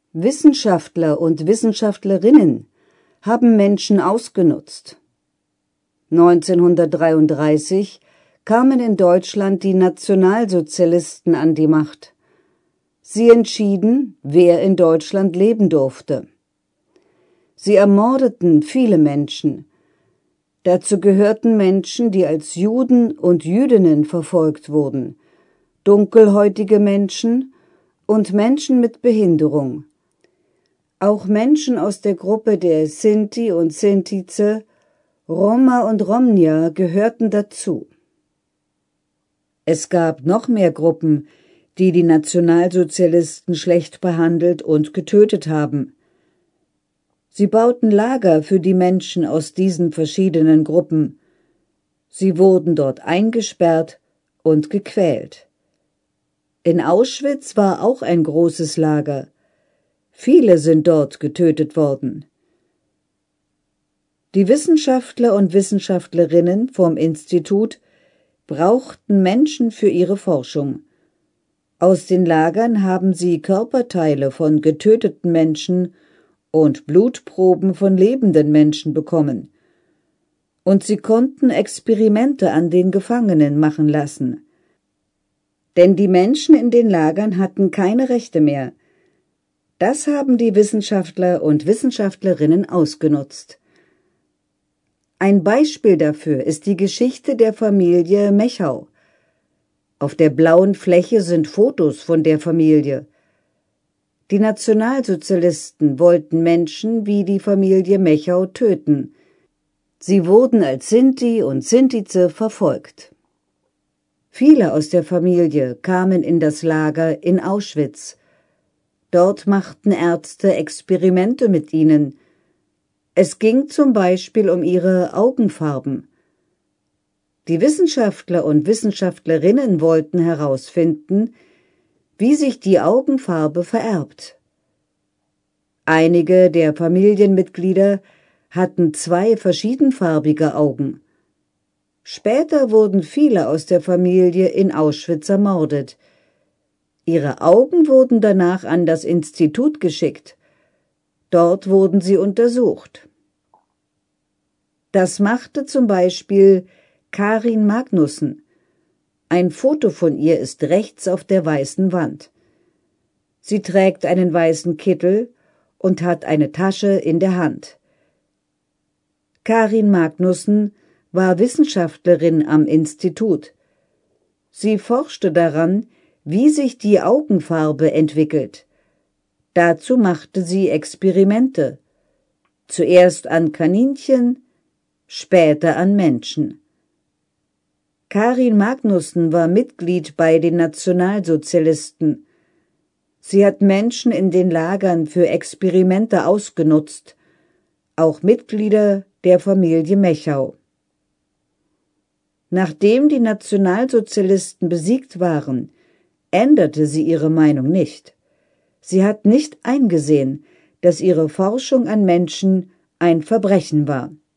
Wissenschaftler und Wissenschaftlerinnen haben Menschen ausgenutzt. 1933 kamen in Deutschland die Nationalsozialisten an die Macht. Sie entschieden, wer in Deutschland leben durfte. Sie ermordeten viele Menschen. Dazu gehörten Menschen, die als Juden und Jüdinnen verfolgt wurden, dunkelhäutige Menschen und Menschen mit Behinderung. Auch Menschen aus der Gruppe der Sinti und Sintize, Roma und Romnia gehörten dazu. Es gab noch mehr Gruppen, die die Nationalsozialisten schlecht behandelt und getötet haben. Sie bauten Lager für die Menschen aus diesen verschiedenen Gruppen. Sie wurden dort eingesperrt und gequält. In Auschwitz war auch ein großes Lager. Viele sind dort getötet worden. Die Wissenschaftler und Wissenschaftlerinnen vom Institut brauchten Menschen für ihre Forschung. Aus den Lagern haben sie Körperteile von getöteten Menschen und Blutproben von lebenden Menschen bekommen. Und sie konnten Experimente an den Gefangenen machen lassen. Denn die Menschen in den Lagern hatten keine Rechte mehr. Das haben die Wissenschaftler und Wissenschaftlerinnen ausgenutzt. Ein Beispiel dafür ist die Geschichte der Familie Mechau. Auf der blauen Fläche sind Fotos von der Familie. Die Nationalsozialisten wollten Menschen wie die Familie Mechau töten. Sie wurden als Sinti und Sintize verfolgt. Viele aus der Familie kamen in das Lager in Auschwitz. Dort machten Ärzte Experimente mit ihnen. Es ging zum Beispiel um ihre Augenfarben. Die Wissenschaftler und Wissenschaftlerinnen wollten herausfinden, wie sich die Augenfarbe vererbt. Einige der Familienmitglieder hatten 2 verschiedenfarbige Augen. Später wurden viele aus der Familie in Auschwitz ermordet. Ihre Augen wurden danach an das Institut geschickt. Dort wurden sie untersucht. Das machte zum Beispiel Karin Magnussen. Ein Foto von ihr ist rechts auf der weißen Wand. Sie trägt einen weißen Kittel und hat eine Tasche in der Hand. Karin Magnussen war Wissenschaftlerin am Institut. Sie forschte daran, wie sich die Augenfarbe entwickelt. Dazu machte sie Experimente. Zuerst an Kaninchen, später an Menschen. Karin Magnussen war Mitglied bei den Nationalsozialisten. Sie hat Menschen in den Lagern für Experimente ausgenutzt, auch Mitglieder der Familie Mechau. Nachdem die Nationalsozialisten besiegt waren, änderte sie ihre Meinung nicht. Sie hat nicht eingesehen, dass ihre Forschung an Menschen ein Verbrechen war.